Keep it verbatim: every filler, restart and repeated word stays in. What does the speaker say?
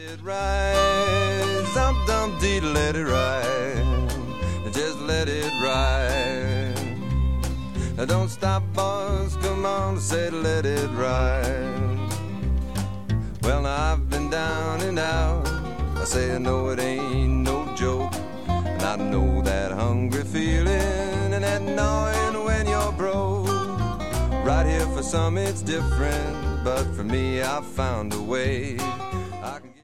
it ride, dum dum dee, let it ride, just let it ride. Don't stop, boys, come on, say let it ride. Well, now I've been down and out, I say I know it ain't no joke, and I know that hungry feeling and that gnawing when you're broke. Right here for some it's different, but for me I found a way